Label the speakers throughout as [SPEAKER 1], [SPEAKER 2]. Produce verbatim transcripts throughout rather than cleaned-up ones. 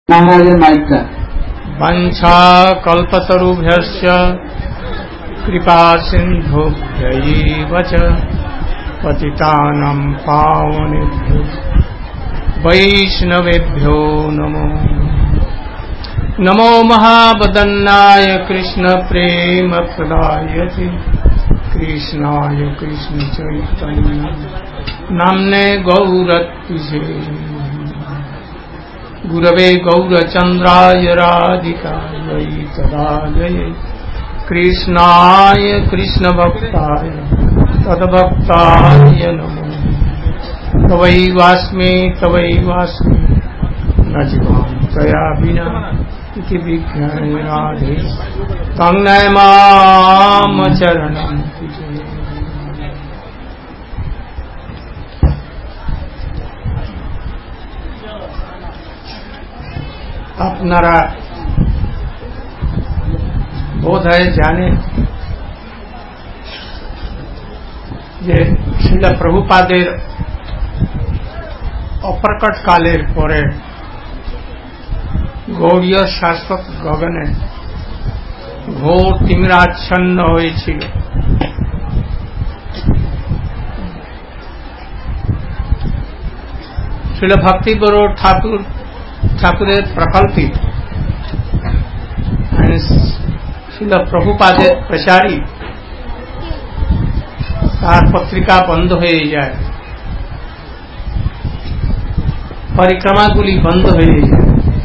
[SPEAKER 1] महाराज mic का
[SPEAKER 2] वंशा कल्पतरुभ्यश्च कृपा सिंधुभ्यैव च पतितानां पावनेभ्यो वैष्णवेभ्यो नमो नमो महावदन्नाय कृष्ण प्रेम प्रदायते कृष्णाय कृष्ण चैतन्य नाम्ने गौरत्विजे गुरवे गौरचंद्राय राधिकायै तदालये कृष्णाय कृष्ण भक्ताय तद्भक्ताय नमो तवैवास्मि तवैवास्मि न जीवामि त्वया विना इति विज्ञाय राधे तन्नय माम चरणं আপনারা বোধ হয় জানেন যে শ্রীল প্রভুপাদের অপ্রকট কালের পরে গৌড়ীয় শাশ্বত গগনে ঘোর তিমিরাচ্ছন্ন হয়েছিল। শ্রীল ভক্তিবরো ঠাকুর ঠাকুরের প্রকল্পিত শিল প্রভুপাদের প্রচারী তার পত্রিকা বন্ধ হয়ে যায়, পরিক্রমাগুলি বন্ধ হয়ে যায়,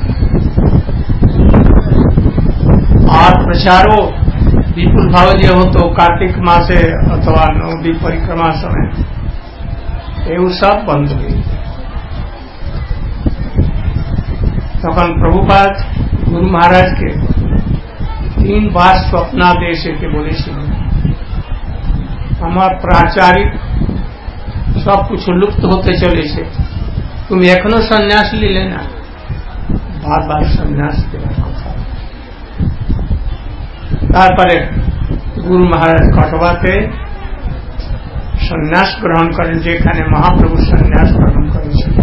[SPEAKER 2] আর প্রচারও বিপুল ভাবে যে হতো কার্তিক মাসে অথবা নদী পরিক্রমার সময়, এও সব বন্ধ হয়ে যায়। তখন প্রভুপাদ গুরু মহারাজকে তিনবার স্বপ্নাদেশ এসে বলেছিলেন, আমার প্রাচারিক সব কিছু লুপ্ত হতে চলেছে, তুমি এখনো সন্ন্যাস নিলে না। বারবার সন্ন্যাস দেওয়ার কথা। তারপরে গুরু মহারাজ কটবাতে সন্ন্যাস গ্রহণ করেন, যেখানে মহাপ্রভু সন্ন্যাস গ্রহণ করেছিলেন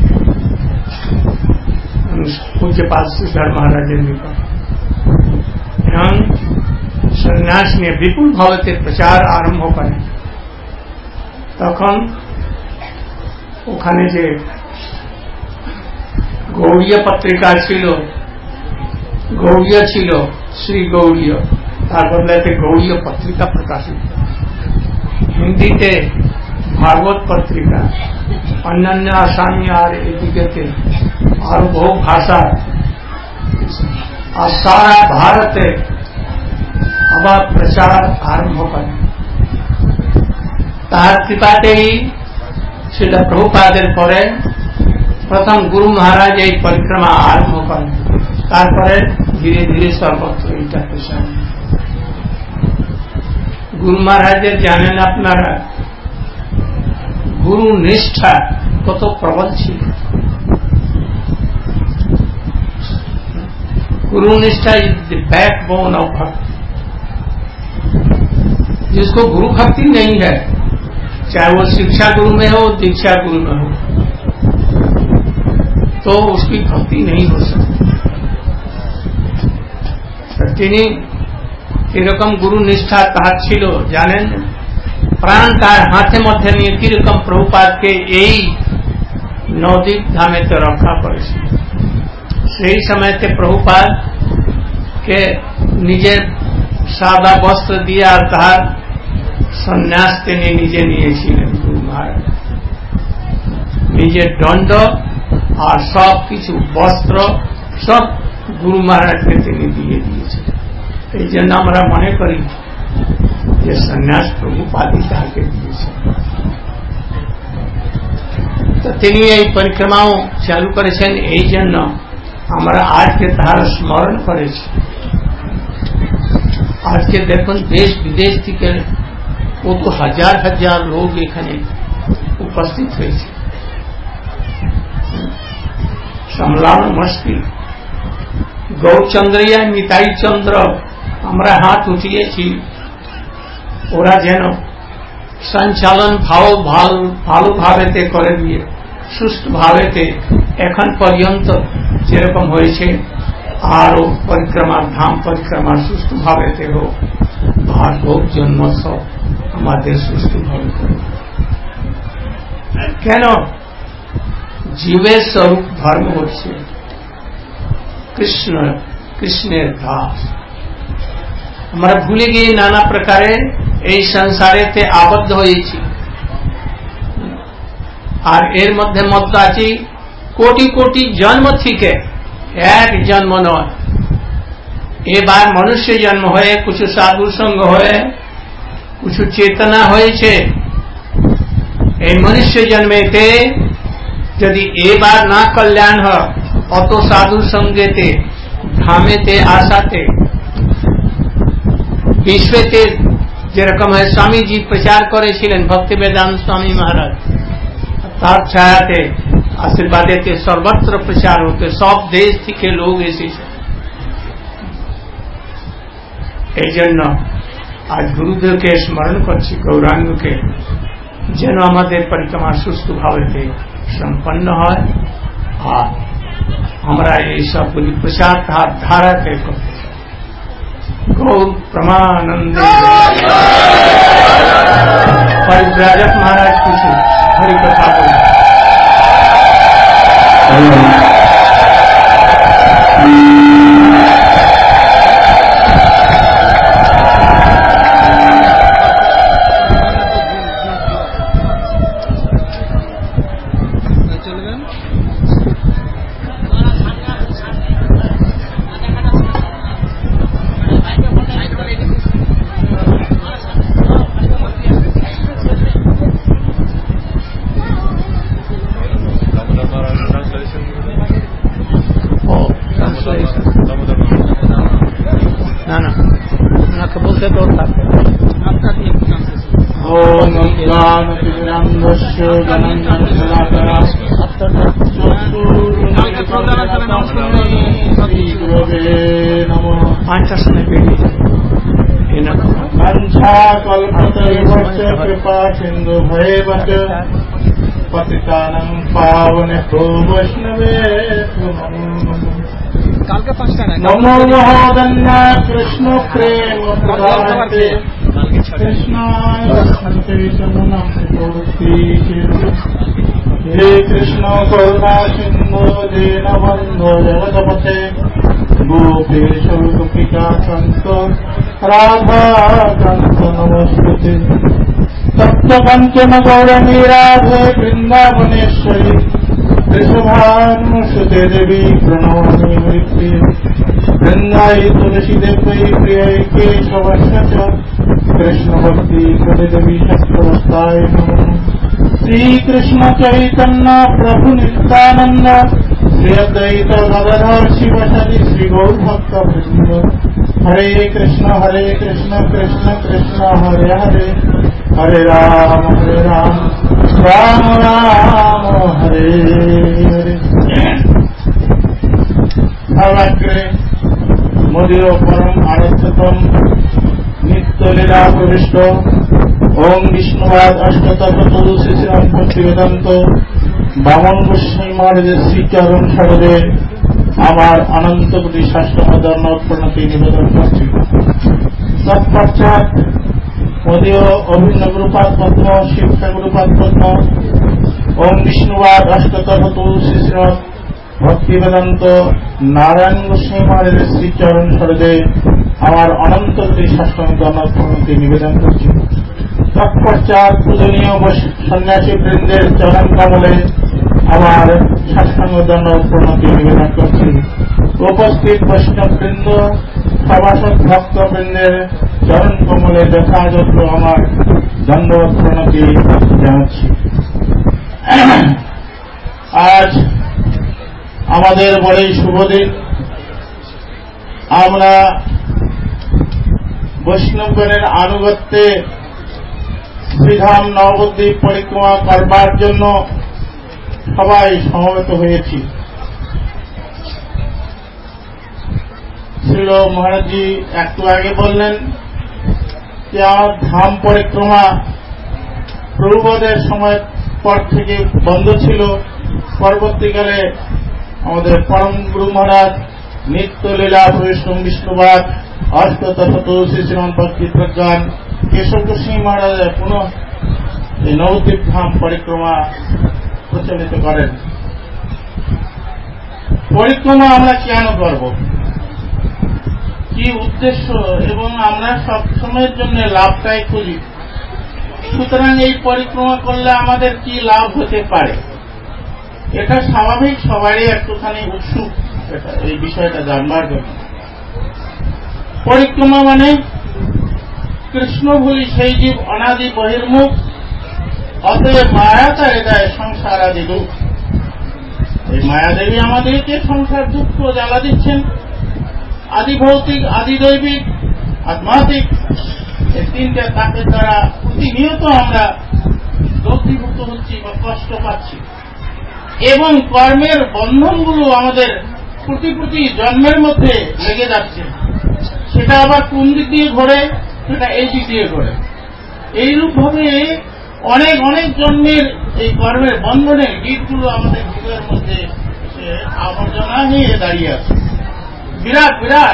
[SPEAKER 2] पूज्यपाद श्रीधर महाराजेর নিকট। এবং সন্ন্যাস নিয়ে বিপুল ভাবে প্রচার আরম্ভ করেন। তখন ওখানে যে গৌড়ীয় পত্রিকা ছিল, গৌড়ীয় ছিল শ্রী গৌড়ীয়, তার বদলাতে গৌড়ীয় পত্রিকা প্রকাশিত। হিন্দিতে ভাগবত পত্রিকা, অন্যান্য আসামি আর এদিকে আর বহু ভাষা, আর সারা ভারতে আবার প্রচার আরম্ভ করে। তাহার কৃপাতেই সেটা প্রভুপাদের পরে প্রথম গুরু মহারাজ এই পরিক্রমা আরম্ভ করেন। তারপরে ধীরে ধীরে সর্বত্র এটা প্রচার। গুরু মহারাজের জানেন আপনারা গুরু নিষ্ঠা কত প্রবল ছিল। गुरु निष्ठा इज द बैकबोन ऑफ भक्ति। जिसको गुरु भक्ति नहीं है, चाहे वो शिक्षा गुरु में हो दीक्षा गुरु में हो, तो उसकी भक्ति नहीं हो सकती। তিনি কিরকম গুরু নিষ্ঠা তাহার ছিল জানেন? প্রাণ তার হাতে মধ্যে নিয়ে কিরকম প্রভুপাদকে এই নদীপ ধামেতে রক্ষা করেছিল। সেই সময়তে প্রভুপাদ কে নিজের সাদা বস্ত্র দিয়ে আর তাহার সন্ন্যাস তিনি নিজে নিয়েছিলেন। গুরু মহারাজ নিজের দণ্ড আর সব কিছু বস্ত্র সব গুরু মহারাজকে তিনি দিয়ে দিয়েছিলেন। এই জন্য আমরা মনে করি যে সন্ন্যাস প্রভুপাদই তাহাকে দিয়েছেন। তো তিনি এই পরিক্রমাও চালু করেছেন, এই জন্য আমরা আজকে তাহার স্মরণ করেছি। আজকে দেখুন দেশ বিদেশ থেকে কত হাজার হাজার লোক এখানে উপস্থিত হয়েছে, সামলানো মুশকিল। গৌরচন্দ্রিয়া নিতাই চন্দ্র আমরা হাত উঠিয়েছি, ওরা যেন সঞ্চালন ভাব ভালোভাবেতে করে দিয়ে সুস্থ ভাবেতে এখন পর্যন্ত যেরকম হয়েছে আরো পরিক্রমা ধাম পরিক্রমা সুষ্ঠুভাবে হোক, আর ভোগ জন্ম সব আমাদের সুষ্ঠুভাবে হোক। কেন? জীবের স্বরূপ ধর্ম হচ্ছে কৃষ্ণ, কৃষ্ণের দাস। আমরা ভুলে গিয়ে নানা প্রকারে এই সংসারেতে আবদ্ধ হয়েছি, আর এর মধ্যে মধ্যে আছি কোটি কোটি জন্ম থেকে, এক জন্ম নয়। এবার মনুষ্য জন্ম হয়ে কিছু সাধু সঙ্গ হয়ে কিছু চেতনা হয়েছে। এই মনুষ্য জন্মেতে যদি এবার না কল্যাণ হয়, অত সাধু সঙ্গেতে ধামেতে আসাতে বিশ্বতে যেরকম হয় স্বামীজি প্রচার করেছিলেন, ভক্তি বেদান্ত স্বামী মহারাজ, তার ছায়াতে আশীর্বাদেতে সর্বত্র প্রচার হতে সব দেশ থেকে লোক এসেছে। এই জন্য আজ গুরুদেবকে স্মরণ করছি, গৌরাঙ্গকে, যেন আমাদের পরিক্রমা সুষ্ঠুভাবে সম্পন্ন হয়, আর আমরা এই সবগুলি প্রচার তার ধারাতে করতে চাই। গৌর প্রমানন্দে। পরিব্রাজক মহারাজ কিছু হরি কথা বলেন।
[SPEAKER 1] कृपा सिंधु भयवत पतितानं पावनेभ्यो वैष्णवे नमो महादन्ना कृष्ण प्रेम प्रदाते कृष्णाय चैतन्यं हे कृष्ण करुणा सिंधु दीनबन्धो जगत्पते गोपेश गोपिका कान्त राधा कान्त नमस्ते तप्त कंचन गौरणी राधे वृंदावनेश्वरी वृषभानुसुते देवी प्रणमामि हरिप्रिये वृंदाई तुलसी देवी प्रियै केशवस्य कृष्ण भक्ति देवी शक्तिवस्ताय नमः। श्री कृष्ण चैतन्य प्रभु नित्यानंद श्री अद्वैत गदाधर शिवसदि श्री गौर भक्त वृंद हरे कृष्ण हरे कृष्ण कृष्ण कृष्ण हरे हरे हरे राम हरे राम राम राम हरे हरे। भावाग्रे मोदीय परम आराध्यतम नित्य लीला प्रविष्ट ओम विष्णुवाद अष्टतत्व श्री राम भक्ति वेदांत बामन गोस्वामी महाराज श्री चरण सरोदे আমার অনন্ত কোটি শাস্ত্রমদন প্রণতি নিবেদন করছি। তৎপশ্চাৎ মদীয় অভিন্ন গুরুপাদ পদ্ম শিক্ষা গুরুপাদ পদ্ম ওম বিষ্ণুবাদ অষ্টতর তুলসী শ্রীমৎ ভক্তি বেদান্ত নারায়ণ গোস্বামী মহারাজের শ্রীচরণ সরদে আমার অনন্ত কোটি শাস্ত্রমদন প্রণতি নিবেদন করছি। তৎপশ্চাৎ পূজনীয় সন্ন্যাসী বৃন্দের চরণ কমলে আমার শাস্ত্রাঙ্গদণ্ড প্রণতি নিবেদন করছি। উপস্থিত বৈষ্ণব বৃন্দ সভাসদ ভক্ত বৃন্দের চরণ কমলে যথাযথ আমার দণ্ডবত প্রণতি জানাচ্ছি। আজ আমাদের বড়ই শুভ দিন। আমরা বৈষ্ণবগণের আনুগত্যে শ্রীধাম নবদ্বীপ পরিক্রমা করবার জন্য সবাই সমবেত হয়েছি। শ্রীল মহারাজজি একটু আগে বললেন যে আমার ধাম পরিক্রমা প্রভুপাদের সময় পর থেকে বন্ধ ছিল, পরবর্তীকালে আমাদের পরম গুরু মহারাজ নিত্য লীলা বৈষ্ণব বিষ্ণুবাদ অষ্টতশত শ্রী শ্রীমান ভক্তি প্রজ্ঞান কেশব গোস্বামী মহারাজ পুনঃ এই নবদ্বীপ ধাম পরিক্রমা প্রচলিত করেন। পরিক্রমা আমরা কেন করব, কি উদ্দেশ্য, এবং আমরা সব সময়ের জন্য লাভটাই খুঁজি। সুতরাং এই পরিক্রমা করলে আমাদের কি লাভ হতে পারে, এটা স্বাভাবিক, সবারই একটুখানি উৎসুক এই বিষয়টা জানবার জন্য। পরিক্রমা মানে কৃষ্ণ ভুলি সেই জীব অনাদি বহির্মুখ, অতএব মায়া তার হৃদয় সংসার আদি দুঃখ। এই মায়াদেবী আমাদেরকে সংসার দুঃখ জ্বালা দিচ্ছেন। আদি ভৌতিক, আদি দৈবিক, আধ্যাত্মিক, এই তিনটা তাপের দ্বারা প্রতিনিয়ত আমরা দগ্ধীভূত হচ্ছি বা কষ্ট পাচ্ছি, এবং কর্মের বন্ধনগুলো আমাদের প্রতি প্রতি জন্মের মধ্যে লেগে যাচ্ছে। সেটা আবার কোন দিক দিয়ে ঘোরে, সেটা এই দিক দিয়ে ঘোরে। এইরূপ ভাবে অনেক অনেক জন্মের এই কর্মের বন্ধনের গীতগুলো আমাদের হৃদয়ের মধ্যে আবর্জনা হয়ে দাঁড়িয়ে আছে, বিরাট বিরাট।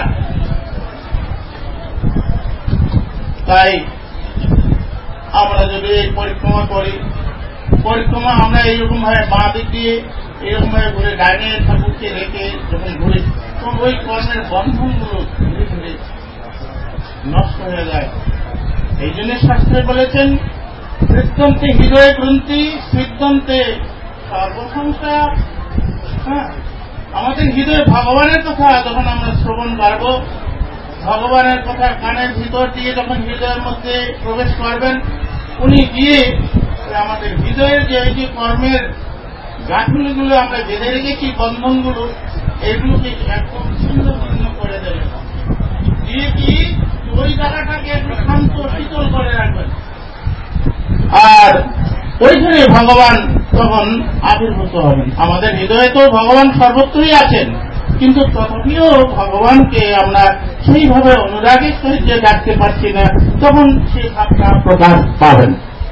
[SPEAKER 1] তাই আমরা যদি এই পরিক্রমা করি, পরিক্রমা আমরা এইরকম ভাবে বাঁ দিক দিয়ে এরকম ভাবে ঘুরে ডাইনে ঠাকুরকে রেখে যখন ঘুরি, তখন ওই কর্মের বন্ধনগুলো ধীরে ধীরে নষ্ট হয়ে যায়। এই জন্য শাস্ত্রে বলেছেন, কৃত্যন্তে হৃদয় গ্রন্থি সিদ্ধন্তে সর্বসংশয়া। হ্যাঁ, আমাদের হৃদয়ে ভগবানের কথা যখন আমরা শ্রবণ করব, ভগবানের কথা কানের ভিতর দিয়ে যখন হৃদয়ের মধ্যে প্রবেশ করবেন, উনি গিয়ে আমাদের হৃদয়ের যে এই যে কর্মের গাঁথুলিগুলো আমরা বেঁধে রেখেছি, বন্ধনগুলো, এগুলোকে একদম ছিন্ন ভিন্ন করে দেবেন। দিয়ে কি ওই জায়গাটাকে একটু শান্ত শীতল করে রাখবেন, আর ওইখানে ভগবান তখন আবির্ভূত হবেন। আমাদের হৃদয়ে তো ভগবান সর্বত্রই আছেন, কিন্তু তথাপিও ভগবানকে আমরা সেইভাবে অনুরাগের সহিত যে ডাকতে পারছি না, তখন সেই ভাবটা প্রকাশ পাবেন।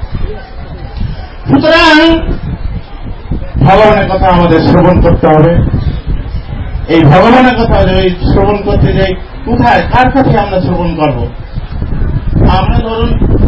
[SPEAKER 1] সুতরাং ভগবানের কথা আমাদের শ্রবণ করতে হবে। এই ভগবানের কথা যদি শ্রবণ করতে যাই, কোথায় কার কাছে আমরা শ্রবণ করব? আমরা ধরুন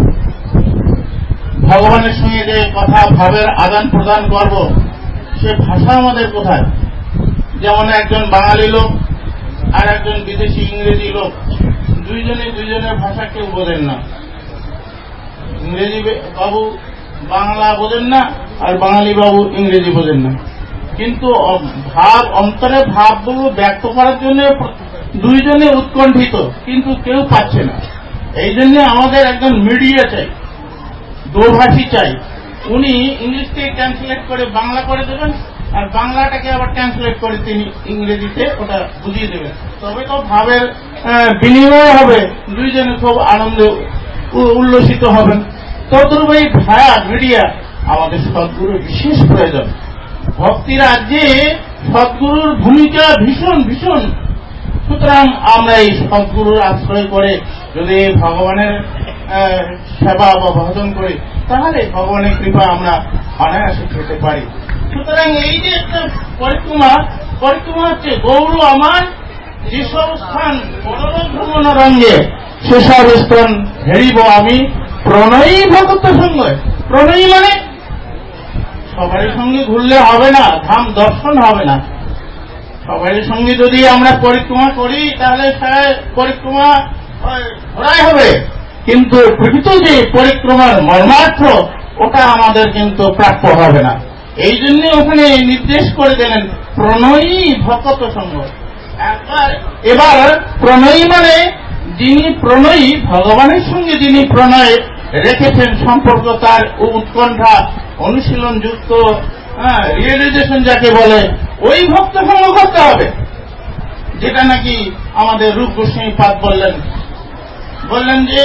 [SPEAKER 1] ভগবানের সঙ্গে যে কথা ভাবের আদান প্রদান করব, সে ভাষা আমাদের কোথায়? যেমন একজন বাঙালি লোক আর একজন বিদেশি ইংরেজি লোক, দুইজনে দুইজনের ভাষা কেউ বোঝেন না। ইংরেজি বাবু বাংলা বোঝেন না, আর বাঙালি বাবু ইংরেজি বোঝেন না, কিন্তু ভাব অন্তরে ভাবগুলো ব্যক্ত করার জন্য দুইজনে উৎকণ্ঠিত, কিন্তু কেউ পাচ্ছে না। এই জন্য আমাদের একজন মিডিয়া চাই, দোভাষী চাই। উনি ইংলিশকে ট্রান্সলেট করে বাংলা করে দেবেন, আর বাংলাটাকে আবার ট্রান্সলেট করে তিনি ইংরেজিতে ওটা বুঝিয়ে দেবেন। তবে তো ভাবের বিনিময় হবে, দুইজনে খুব আনন্দে উল্লসিত হবেন। তদ্রূপ এই ভায়া মিডিয়া আমাদের সদ্গুরুর বিশেষ প্রয়োজন। ভক্তি রাজ্যে সদ্গুরুর ভূমিকা ভীষণ ভীষণ। সুতরাং আমরা এই সদ্গুরুর আশ্রয় করে যদি ভগবানের সেবা বা ভজন করি, তাহলে ভগবানের কৃপা আমরা অনায়াসে পেতে পারি। সুতরাং এই যে একটা পরিক্রমা, পরিক্রমা হচ্ছে গৌর আমার যেসব স্থান পরলোক ভ্রমণ রঙ্গে, সেসব স্থান হেরিব আমি প্রণয়ী ভগত সঙ্গে। প্রণয়ী মানে সবারই সঙ্গে ঘুরলে হবে না, ধাম দর্শন হবে না। সবারই সঙ্গে যদি আমরা পরিক্রমা করি, তাহলে পরিক্রমা ঘোরাই হবে, কিন্তু প্রকৃত যে পরিক্রমার মর্মার্থ, ওটা আমাদের কিন্তু প্রাপ্য হবে না। এই জন্য ওখানে নির্দেশ করে দিলেন প্রণয়ী ভকত সঙ্গ। এবার প্রণয়ী মানে যিনি প্রণয়ী, ভগবানের সঙ্গে যিনি প্রণয় রেখেছেন সম্পর্ক, তার উৎকণ্ঠা অনুশীলন যুক্ত রিয়েলাইজেশন যাকে বলে, ওই ভক্ত সঙ্গ করতে হবে। যেটা নাকি আমাদের রূপ গোস্বামী পাদ বললেন, বললেন যে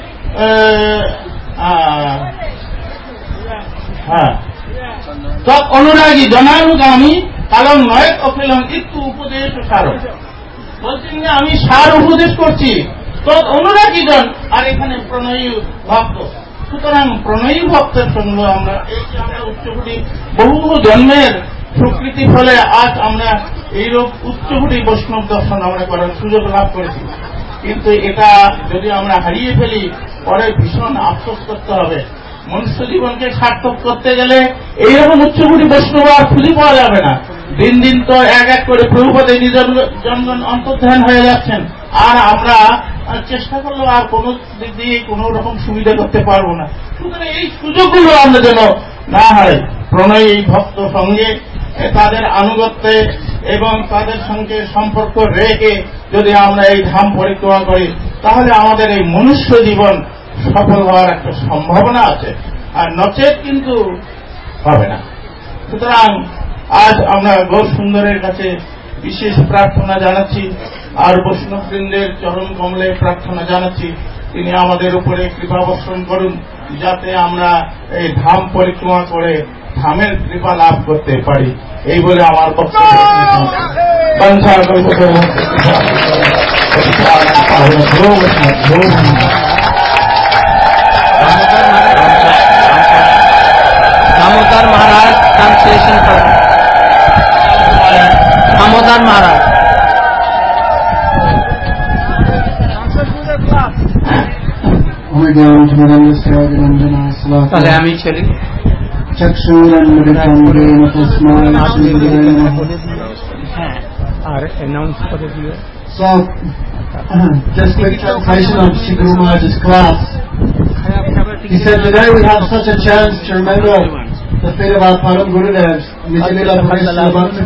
[SPEAKER 1] হ্যাঁ তৎ অনুরাগী জনানুগামী কালম নয় অখিলম একটু উপদেশ সারম। বলছেন যে আমি সার উপদেশ করছি, তৎ অনুরাগী জন, আর এখানে প্রণয়ী ভক্ত। সুতরাং প্রণয়ী ভক্তের সঙ্গে আমরা এই যে আমরা উচ্চকোটি বহু জন্মের স্বীকৃতি ফলে আজ আমরা এইরূপ উচ্চকোটি বৈষ্ণব দর্শন আমরা করার সুযোগ লাভ করেছি। কিন্তু এটা যদি আমরা হারিয়ে ফেলি পরে ভীষণ আফসোস করতে হবে। মনুষ্য জীবনকে সার্থক করতে গেলে এইরকম উচ্চকোটি বৈষ্ণব আর খুঁজে পাওয়া যাবে না। দিন দিন তো এক এক করে প্রভুপদে নিজের জনগণ অন্তর্ধান হয়ে যাচ্ছেন, আর আমরা চেষ্টা করলেও আর কোন দিক দিয়ে কোন রকম সুবিধা করতে পারবো না। সুতরাং এই সুযোগগুলো আমরা যেন না হারাই। প্রণয় এই ভক্ত সঙ্গে তাদের আনুগত্যে এবং তাদের সঙ্গে সম্পর্ক রেখে যদি আমরা এই ধাম পরিক্রমা করি তাহলে আমাদের এই মনুষ্য জীবন সফল হওয়ার একটা সম্ভাবনা আছে, আর নচেত কিন্তু হবে না। সুতরাং আজ আমরা গৌর সুন্দরের কাছে বিশেষ প্রার্থনা জানাচ্ছি, আর বৈষ্ণববৃন্দের চরণ কমলে প্রার্থনা জানাচ্ছি তিনি আমাদের উপরে কৃপা বর্ষণ করুন, যাতে আমরা এই ধাম পরিক্রমা করে ধামের কৃপা লাভ করতে পারি। এই বলে আমার বক্তব্য
[SPEAKER 2] दामोदर महाराज ट्रांसलेशन पर दामोदर महाराज তাহলে আমি চলি। আর অ্যানাউন্স করে দিও।
[SPEAKER 3] So, just quick translation of Sri Guru Maharaj's class. He said, today we have such a chance to remember the fate of our Param Gurudevs, Nijamila Purishya